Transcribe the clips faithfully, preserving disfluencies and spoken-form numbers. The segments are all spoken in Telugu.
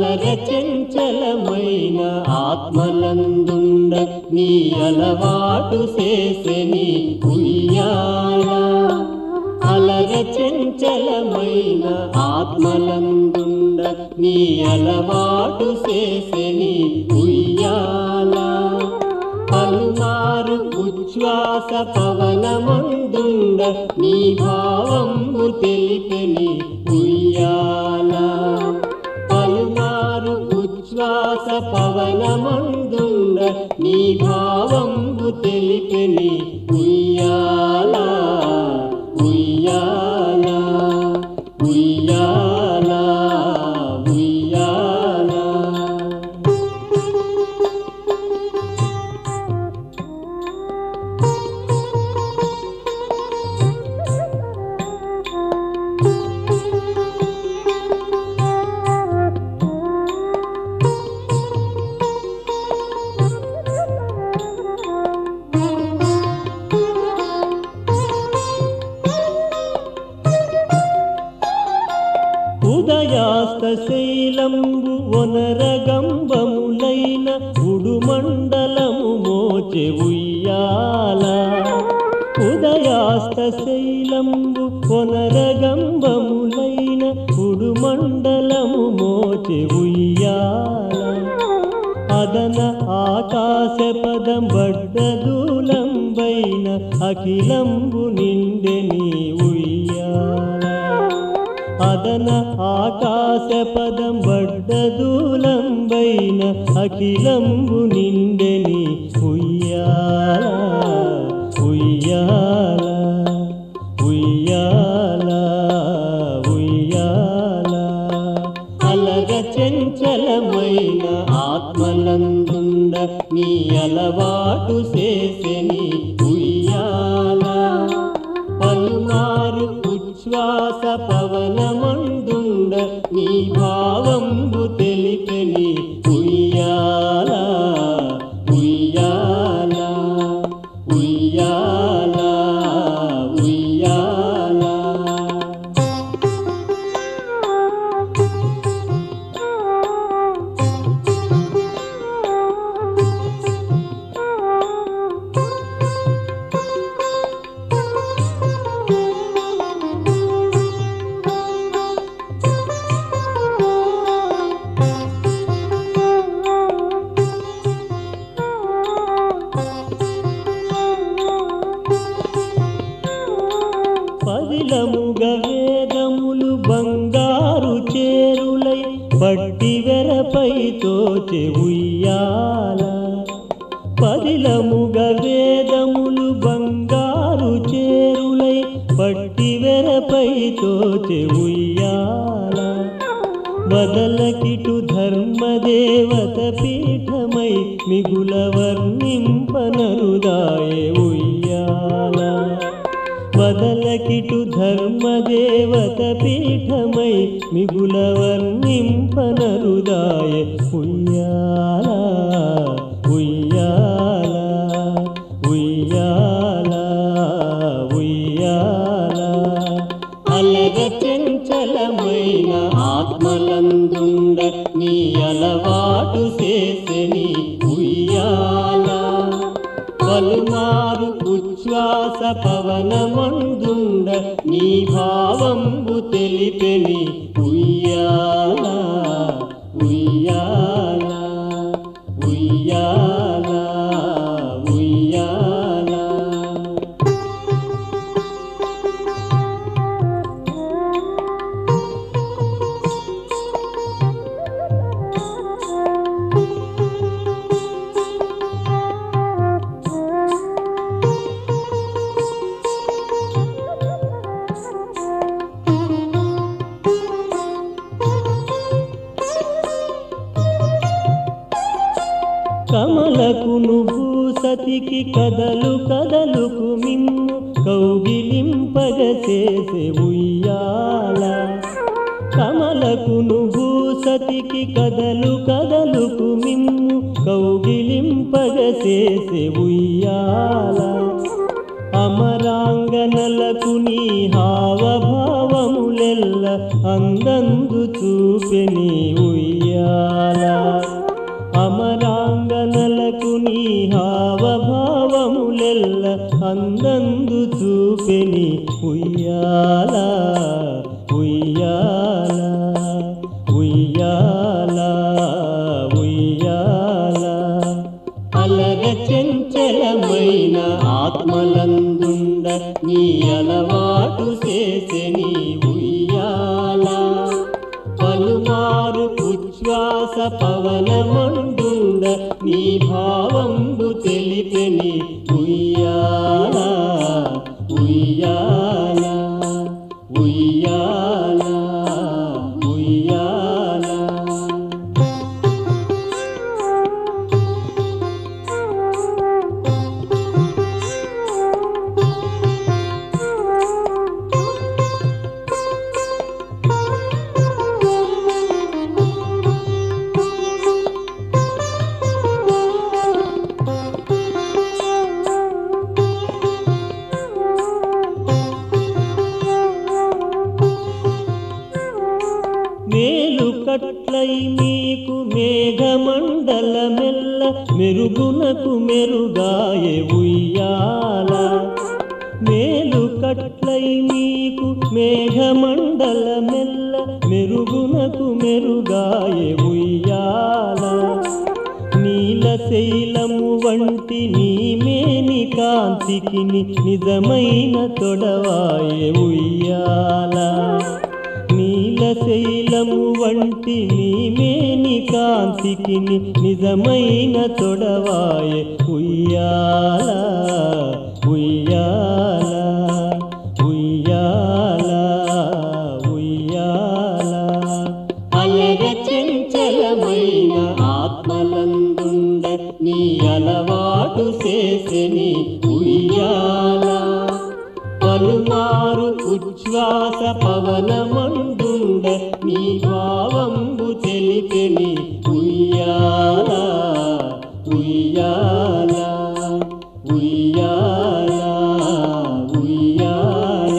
అలర చెంచలమైన ఆత్మలందుండ నీ అలవాటు చేసెని ఉయ్యాల అలర చెంచలమైన ఆత్మలందుండ నీ అలవాటు చేసెని ఉయ్యాల పలుమారు ఉచ్ఛ్వాస పవనమందుండ నీ భావంబు తెలిపెని ఉయ్యాల పలుమారు ఉచ్ఛ్వాస పవనమందుండ నీ భావంబు తెలిపెని ఉయ్యాల ఉయ్యాల ఉయ్యాల ఉయ్యాల ఉదయాస్త శైలంబు వనరగంబములైన ఉడుమండలము మోచె ఉయ్యాల ఉదయాస్త శైలంబు వనరగంబములైన ఉడుమండలము మోచె ఉయ్యాల అదన ఆకాశ పదం బడ్డదూలంబైన అఖిలంబు నిండెని ఉయ్యాల అదన ఆకాశ పదం బడ్డదూలంబైన అఖిలంబు నిండెని ఉయ్యాల ఉయ్యాల ఉయ్యాల ఉయ్యాల అలర చెంచలమైన ఆత్మలందుండ నీ అలవాటు చేసెని ఉయ్యాల పలుమారు ఉచ్ఛ్వాస పవనమందుండ నీ భావంబు తెలిపెని ఉయ్యాల ఉయ్యాల ఉయ్యాల ఉయ్యాల పదిలముగ వేదములు బంగారు చేరులై పట్టి వెరపై తోచె ఉయ్యాల పదిలముగ వేదములు బంగారు చేరులై పట్టి వెరపై తోచె ఉయ్యాల బదలకిటు ధర్మదేవత పీఠమై మిగుల వర్ణింపనరుదాయే ఉయ్యాల బదలకిటు ధర్మదేవత పీఠమై మిగుల వర్ణింపనరుదాయ ఉయ్యాల ఉయ్యాల ఉయ్యాల ఉయ్యాల అలర చెంచలమైన ఆత్మలందుండ నీ అలవాటు చేసెని ఉయ్యాల పలుమారు ఉచ్ఛ్వాస పవనమందుండ నీ భావంబు తెలిపెని ఉయ్యాల ఉయ్యాల ఉయ్యాల ఉయ్యాల కమలకును భూసతికి కదలు కదలుకు మిమ్ము కౌగిలింపగచేసే ఉయ్యాల కమలకును భూసతికి కదలు కదలుకు మిమ్ము కౌగిలింపగచేసే ఉయ్యాల అమరాంగనలకు నీ హావభావములెల్ల అందందు చూపెని ఉయ్యాల అందందు చూపెని ఉయ్యాల ఉయ్యాల ఉయ్యాల ఉయ్యాల అలగ చెంచలమైన ఆత్మలందుండ నీ అలవాటు చేసెని ఉయ్యాల పలుమారు ఉచ్ఛ్వాస పవనమందుండ నీ భావంబు తెలిపెని ఉయ్యాల ఉయ్యాల ఉయ్యాల ఉయ్యాల మేలు కట్లై మీకు మేఘమండలమెల్ల మెరుగునకు మెరుగాయే ఉయ్యాల మేలు కట్లై మీకు మేఘమండలమెల్ల మెరుగునకు మెరుగాయే ఉయ్యాల నీలశైలము వంటి నీ మేని కాంతికి నిజమైన తొడవాయే ఉయ్యాల నీలశైలము వంటి నీ మేని కాంతికి నిజమైన తొడవాయే ఉయ్యాల ఉయ్యాల ఉయ్యాల ఉయ్యాల అలగ చెంచలమైన ఆత్మలందుండ నీ అలవాటు చేసెని ఉయ్యాల పలుమారు ఉచ్ఛ్వాస పవనమందుండ నీ భావంబు తెలిపెని ఉయ్యాల ఉయ్యాల ఉయ్యాల ఉయ్యాల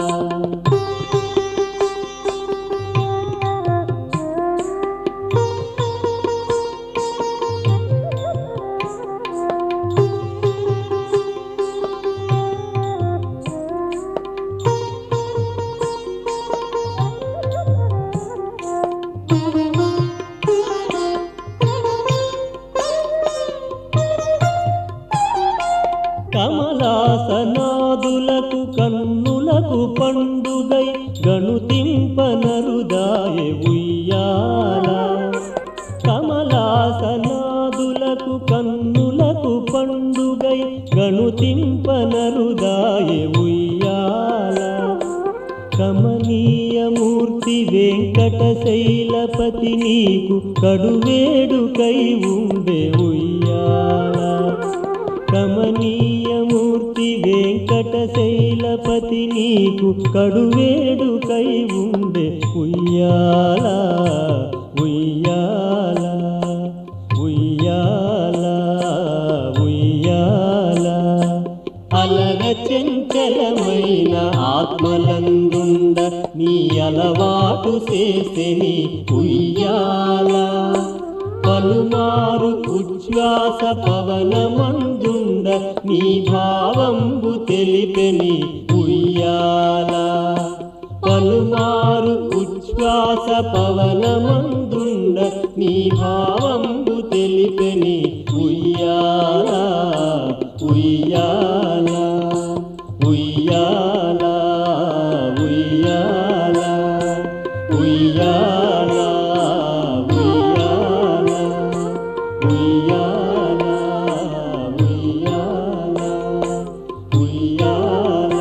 కమలాసనాదులకు కన్నులకు పండుగై గణుతింపనరుదాయే ఉయ్యాల కమలాసనాదులకు కన్నులకు పండుగై గణుతింపనరుదాయే ఉయ్యాల కమనీయమూర్తి వెంకటశైలపతి నీకు కడువేడుకై ఉండే ఉయ్యాల కమనీయమూర్తి వెంకటశైలపతి నీకు కడువేడుకై ఉండే ఉయ్యాల ఉయ్యాల ఉయ్యాల ఉయ్యాల అలగ చెంచలమైన ఆత్మలందుండ నీ అలవాటు చేసెని ఉయ్యాల పలుమారు ఉచ్ఛ్వాస పవనమందుండ నీ భావంబు తెలిపెని ఉయ్యాల పలుమారు ఉచ్ఛ్వాస పవనమందుండ నీ భావంబు తెలిపెని ఉయ్యాల ఉయ్యాల ఉయ్యాల ఉయ్యాల ఉయ్యాల ఉయ్యాల ఉయ్యాల ఉయ్యాల